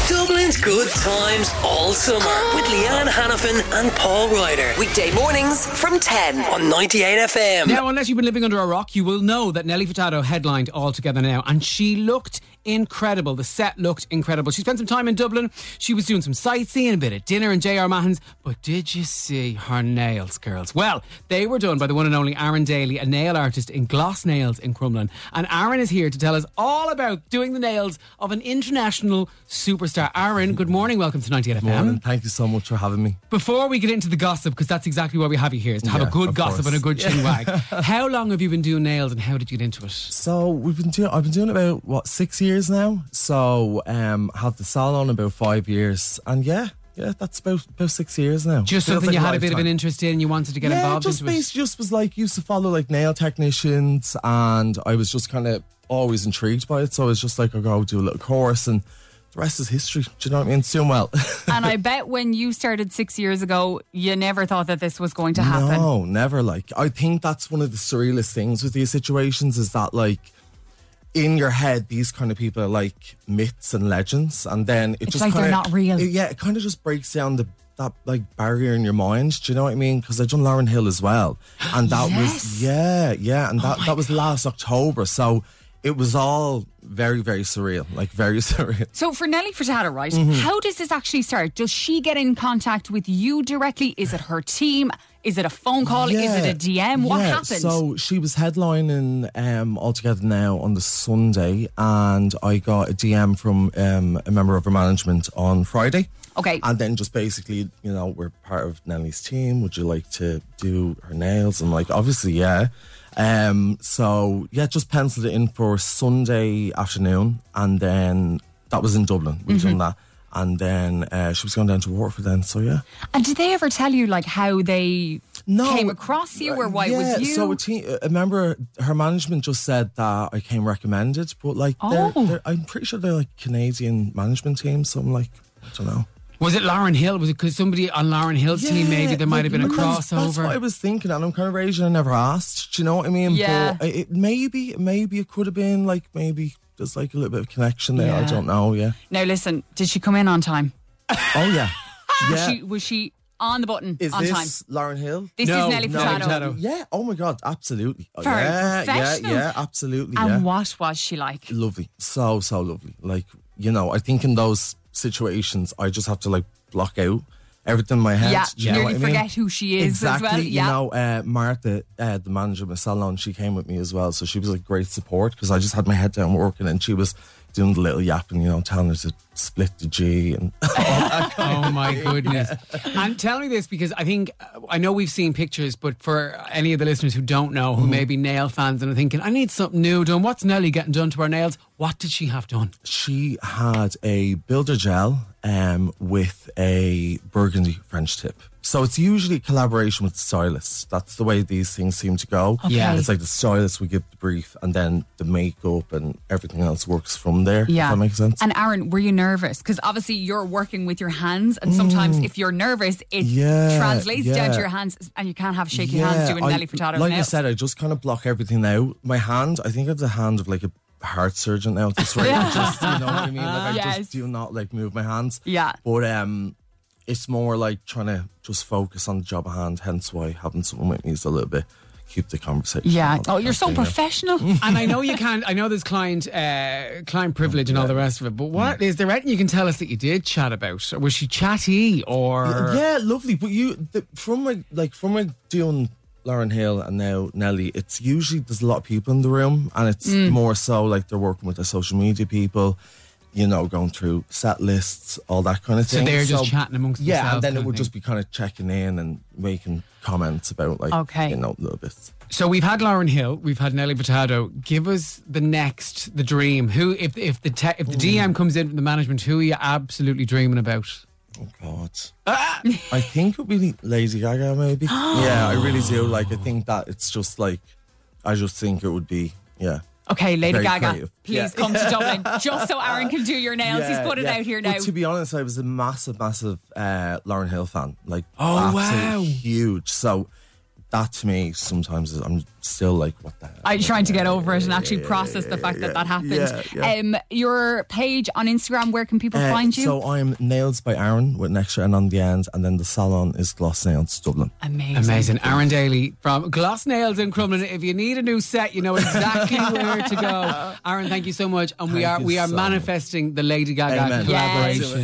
Dublin's good times all summer with Leanne Hannafin and Paul Ryder. Weekday mornings from 10 on 98 FM. Now, unless you've been living under a rock, you will know that Nelly Furtado headlined All Together Now, and she looked incredible. The set looked incredible. She spent some time in Dublin. She was doing some sightseeing, a bit of dinner in J.R. Mahon's. But did you see her nails, girls? Well, they were done by the one and only Aaron Daly, a nail artist in Gloss Nails in Crumlin. And Aaron is here to tell us all about doing the nails of an international superstar. Aaron, good morning. Welcome to 98 FM. Morning. Thank you so much for having me. Before we get into the gossip, because that's exactly why we have you here, is to have a good gossip and a good chin wag. How long have you been doing nails and how did you get into it? So I've been doing it about 6 years now. So had the salon about 5 years, and yeah, that's about 6 years now. Just Feels something like you had a a bit of an lifetime. interest in, you wanted to get involved just into it. just was like used to follow like nail technicians, and I was just kind of always intrigued by it. So I was just like, I'll go do a little course, and the rest is history. Do you know what I mean? It's doing well. And I bet when you started 6 years ago, you never thought that this was going to happen. No, never. Like, I think that's one of the surrealist things with these situations is that, like, in your head, these kind of people are like myths and legends, and then It's just like kinda, they're not real. it kind of just breaks down that like barrier in your mind. Do you know what I mean? Because I've done Lauren Hill as well, and that was and that was last October. So it was all very, very surreal, like very surreal. So for Nelly Furtado, right, how does this actually start? Does she get in contact with you directly? Is it her team? Is it a phone call? Is it a DM? What happened? So she was headlining All Together Now on the Sunday, and I got a DM from a member of her management on Friday. Okay. And then just basically, you know, we're part of Nelly's team. Would you like to do her nails? And like, obviously, yeah. So yeah, just penciled it in for Sunday afternoon, and then that was in Dublin. We've done that. And then she was going down to Waterford then, so yeah. And did they ever tell you like how they came across you or why it was you? So a member, her management just said that I came recommended, but like I'm pretty sure they're like Canadian management team, so I'm like, I don't know. Was it Lauren Hill? Was it because somebody on Lauren Hill's team, maybe there might have been a crossover? That's what I was thinking, and I'm kind of raging I never asked. Do you know what I mean? Yeah. But maybe it could have been like maybe there's like a little bit of connection there. I don't know. Yeah. Now listen, did she come in on time? Oh yeah. Yeah. Was she on the button Is on this time? Lauren Hill? This is Nelly Furtado. Yeah. Oh my God. Absolutely. Very yeah. professional. Yeah. Absolutely. And yeah. what was she like? Lovely. So lovely. Like, you know, I think in those situations, I just have to like block out everything in my head. Yeah, Do you know what I mean? forget who she is exactly, as well. Yeah. You know, Martha, the manager of my salon, she came with me as well. So she was like great support because I just had my head down working, and she was doing the little yapping, you know, telling her to split the G and all that kind Oh my goodness. And tell me this, because I think, I know we've seen pictures, but for any of the listeners who don't know, who may be nail fans and are thinking, I need something new done. What's Nelly getting done to her nails? What did she have done? She had a builder gel with a burgundy French tip. So it's usually a collaboration with the stylist. That's the way these things seem to go. Okay. Yeah. It's like the stylist would give the brief, and then the makeup and everything else works from there. Yeah. Does that make sense? And Aaron, were you nervous? Because obviously you're working with your hands, and sometimes if you're nervous, it translates down to your hands, and you can't have shaky hands doing Nelly Furtado Like nails. I said, I just kind of block everything out. My hand, I think I have the hand of like a heart surgeon now at this rate. Just, you know what I mean? Like I just do not like move my hands. Yeah. But it's more like trying to just focus on the job at hand, hence why having someone with me is a little bit keep the conversation. Yeah. all Oh, you're so that kind of professional. And I know you can't, I know there's client privilege and all the rest of it, but what is there anything you can tell us that you did chat about? Or was she chatty or? Yeah, lovely. But from my doing Lauren Hill and now Nelly, it's usually there's a lot of people in the room, and it's more so like they're working with their social media people, you know, going through set lists, all that kind of So thing. they're just chatting amongst themselves. Yeah, and then kind it of would thing. just be kind of checking in and making comments about like, Okay. you know, little bits. So we've had Lauren Hill, we've had Nelly Furtado. Give us the dream. Who, if the DM comes in from the management, who are you absolutely dreaming about? Oh God, I think it would be Lady Gaga, maybe. Yeah, I really do. Like, I think that it's just like, I just think it would be, yeah. Okay, Lady Very Gaga, creative. please Yeah. come to Dublin just so Aaron can do your nails. He's put it out here now. But to be honest, I was a massive Lauren Hill fan. Like, Oh, absolutely wow. huge. So that to me sometimes I'm still like, what the hell? I'm trying to get over it and actually process the fact that happened. Your page on Instagram, where can people find you? So I'm Nails by Aaron with an extra N on the end, and then the salon is Gloss Nails Dublin. Amazing. Aaron Daly from Gloss Nails in Crumlin. If you need a new set, you know exactly where to go. Aaron, thank you so much. And we are manifesting the Lady Gaga collaboration.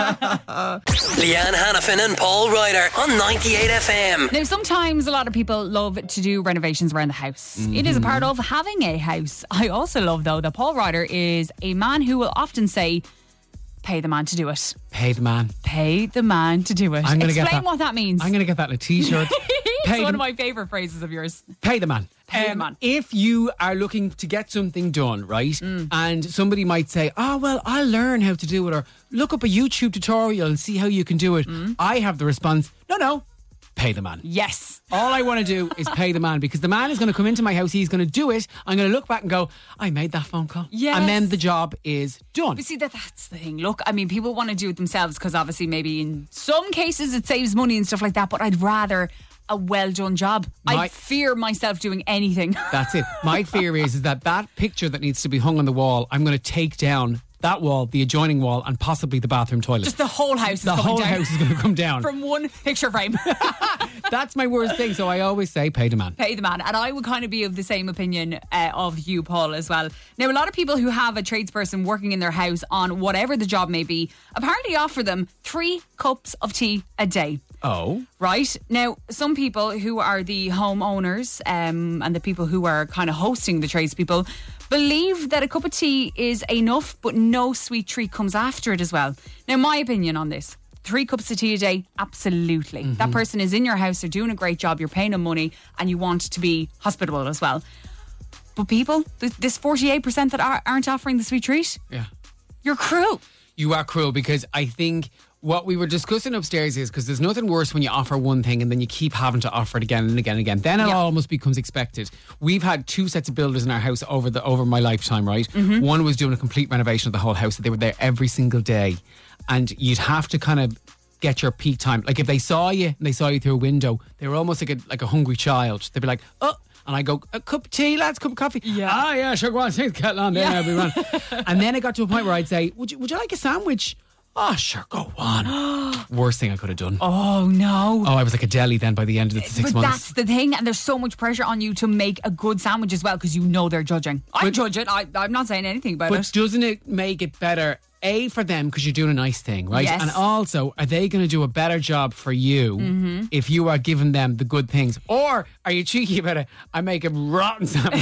Leanne Hannafin and Paul Ryder on 98 FM. Now, sometimes a lot of people love to do renovations around the house. It is a part of having a house. I also love, though, that Paul Ryder is a man who will often say, pay the man to do it. Pay the man. Pay the man to do it. I'm gonna Explain get that. what that means. I'm going to get that in a t-shirt. It's one of my favourite phrases of yours. Pay the man. Pay the man. If you are looking to get something done, right, and somebody might say, oh, well, I'll learn how to do it, or look up a YouTube tutorial and see how you can do it. I have the response, no, pay the man. Yes. All I want to do is pay the man, because the man is going to come into my house, he's going to do it, I'm going to look back and go, I made that phone call. Yes. And then the job is done. But see, that's the thing. Look, I mean, people want to do it themselves because obviously maybe in some cases it saves money and stuff like that, but I'd rather a well done job. I fear myself doing anything. That's it. My fear is that picture that needs to be hung on the wall, I'm going to take down that wall, the adjoining wall, and possibly the bathroom toilet. Just the whole house is coming down. The whole house is going to come down. From one picture frame. That's my worst thing. So I always say, pay the man. Pay the man. And I would kind of be of the same opinion of you, Paul, as well. Now, a lot of people who have a tradesperson working in their house on whatever the job may be, apparently offer them 3 cups of tea a day. Oh. Right. Now, some people who are the homeowners and the people who are kind of hosting the tradespeople believe that a cup of tea is enough, but no sweet treat comes after it as well. Now, my opinion on this, 3 cups of tea a day, absolutely. That person is in your house, they're doing a great job, you're paying them money, and you want to be hospitable as well. But people, this 48% that aren't offering the sweet treat, you're cruel. You are cruel, because I think what we were discussing upstairs is, because there's nothing worse when you offer one thing and then you keep having to offer it again and again and again. Then it almost becomes expected. We've had 2 sets of builders in our house over my lifetime, right? One was doing a complete renovation of the whole house. They were there every single day, and you'd have to kind of get your peak time. Like if they saw you and they saw you through a window, they were almost like a hungry child. They'd be like, oh. And I go, a cup of tea, lads, cup of coffee. Yeah. Ah, yeah, sure, go on, take the kettle on there, everyone. And then it got to a point where I'd say, would you like a sandwich? Oh, sure, go on. Worst thing I could have done. Oh, no. Oh, I was like a deli then by the end of the 6 months. But that's the thing, and there's so much pressure on you to make a good sandwich as well, because you know they're judging. I judge it. I'm not saying anything about it. But doesn't it make it better, A, for them, because you're doing a nice thing, right? Yes. And also, are they going to do a better job for you if you are giving them the good things? Or are you cheeky about it? I make a rotten sandwich.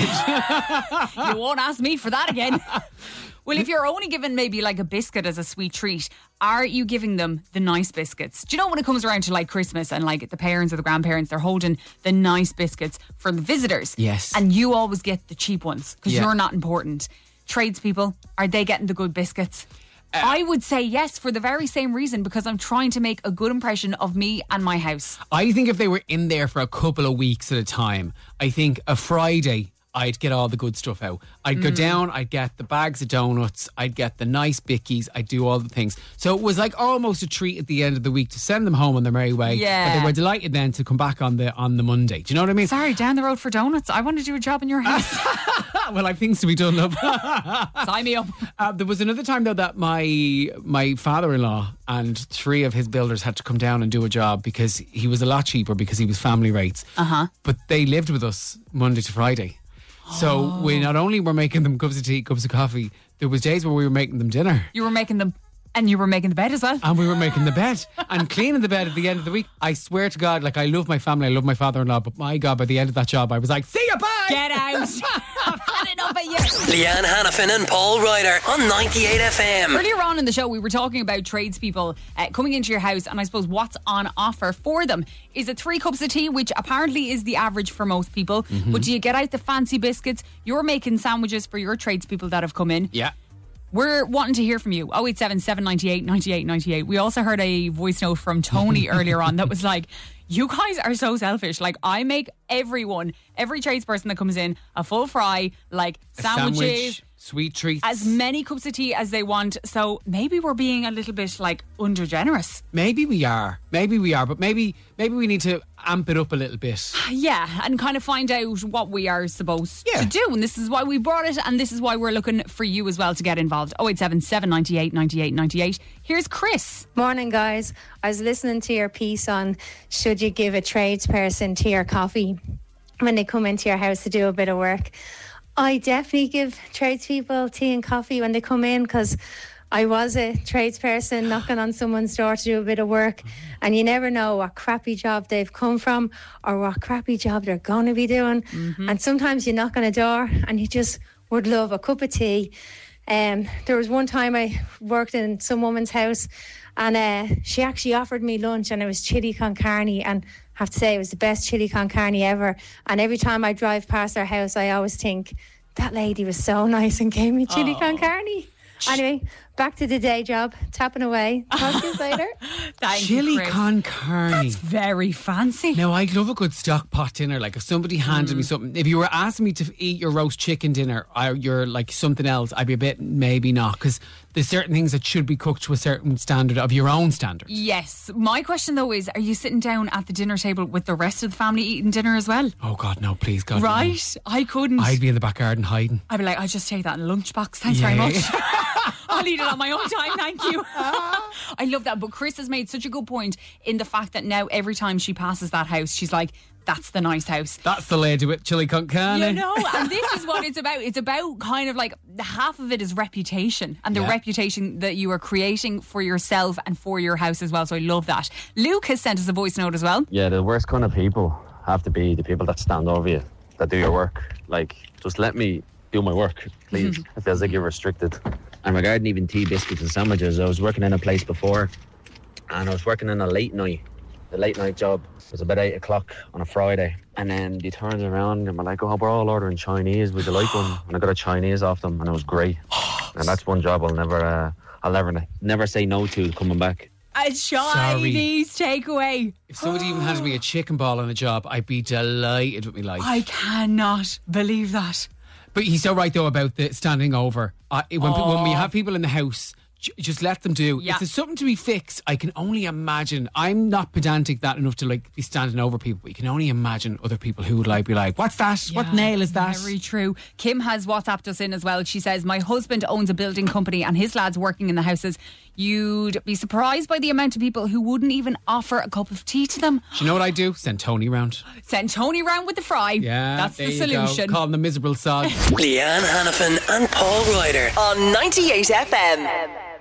You won't ask me for that again. Well, if you're only given maybe like a biscuit as a sweet treat, are you giving them the nice biscuits? Do you know when it comes around to like Christmas and like the parents or the grandparents, they're holding the nice biscuits for the visitors? Yes. And you always get the cheap ones because you're not important. Tradespeople, are they getting the good biscuits? I would say yes, for the very same reason, because I'm trying to make a good impression of me and my house. I think if they were in there for a couple of weeks at a time, I think a Friday I'd get all the good stuff out. I'd go down, I'd get the bags of donuts, I'd get the nice bickies, I'd do all the things. So it was like almost a treat at the end of the week to send them home on their merry way. Yeah. But they were delighted then to come back on the Monday. Do you know what I mean? Sorry, down the road for donuts. I want to do a job in your house. Well, I've things to be done, love. Sign me up. There was another time though that my father-in-law and 3 of his builders had to come down and do a job because he was a lot cheaper because he was family rates. But they lived with us Monday to Friday. So we not only were making them cups of tea, cups of coffee, there was days where we were making them dinner. You were making them, and you were making the bed as well. And we were making the bed and cleaning the bed at the end of the week. I swear to God, like I love my family, I love my father-in-law, but my God, by the end of that job, I was like, see you, bye! Get out! I've had enough of you. Leanne Hannafin and Paul Ryder on 98 FM. Earlier on in the show, we were talking about tradespeople coming into your house, and I suppose what's on offer for them. Is it 3 cups of tea, which apparently is the average for most people? But do you get out the fancy biscuits? You're making sandwiches for your tradespeople that have come in. Yeah. We're wanting to hear from you. 087 798 98 98. We also heard a voice note from Tony earlier on that was like, you guys are so selfish. Like, I make every tradesperson that comes in a full fry, like sandwiches, Sweet treats. as many cups of tea as they want. So maybe we're being a little bit like under generous. Maybe we are, but maybe we need to amp it up a little bit. Yeah, and kind of find out what we are supposed Yeah. to do. And this is why we brought it, and this is why we're looking for you as well to get involved. 087 798 98 98. Here's Chris. Morning, guys. I was listening to your piece on should you give a tradesperson tea or coffee when they come into your house to do a bit of work. I definitely give tradespeople tea and coffee when they come in, because I was a tradesperson knocking on someone's door to do a bit of work, and you never know what crappy job they've come from or what crappy job they're going to be doing. And sometimes you knock on a door and you just would love a cup of tea. There was one time I worked in some woman's house, and she actually offered me lunch, and it was chili con carne, and I have to say it was the best chili con carne ever. And every time I drive past her house, I always think that lady was so nice and gave me chili con carne. Anyway, back to the day job, tapping away. Talk to you later. Thank you, Chili Chris. con carne. That's very fancy. Now, I love a good stock pot dinner. Like, if somebody handed me something, if you were asking me to eat your roast chicken dinner or your, like, something else, I'd be a bit, maybe not, because there's certain things that should be cooked to a certain standard of your own standards. Yes. My question, though, is are you sitting down at the dinner table with the rest of the family eating dinner as well? Oh, God, no, please, God. no. Right? I couldn't. I'd be in the back garden hiding. I'd be like, I'll just take that in a lunchbox. Thanks Yeah. very much. I'll eat it on my own time, thank you. I love that. But Chris has made such a good point in the fact that now every time she passes that house, she's like, that's the nice house. That's the lady with chili con carne. You know, and this is what it's about. It's about kind of like half of it is reputation, and the Yeah. reputation that you are creating for yourself and for your house as well. So I love that. Luke has sent us a voice note as well. Yeah, the worst kind of people have to be the people that stand over you, that do your work. Like, just let me do my work, please. It feels like you're restricted. And regarding even tea, biscuits and sandwiches, I was working in a place before, and I was working in a late night job. It was about 8 o'clock on a Friday, and then they turned around and were like, oh, we're all ordering Chinese, would you like one? And I got a Chinese off them, and it was great. And that's one job I'll never say no to coming back. A Chinese takeaway. If somebody even handed me a chicken ball on a job, I'd be delighted with my life. I cannot believe that. But he's so right, though, about the standing over. When we have people in the house, just let them do. Yeah. If there's something to be fixed, I can only imagine. I'm not pedantic that enough to like be standing over people, but you can only imagine other people who would like be like, what's that? What Yeah, nail is that? Very true. Kim has WhatsApped us in as well. She says, my husband owns a building company and his lads working in the houses. You'd be surprised by the amount of people who wouldn't even offer a cup of tea to them. Do you know what I do? Send Tony round. Send Tony round with the fry. Yeah, that's there the you solution. Go. Call them the miserable sods. Leanne Hannafin and Paul Ryder. On 98 FM.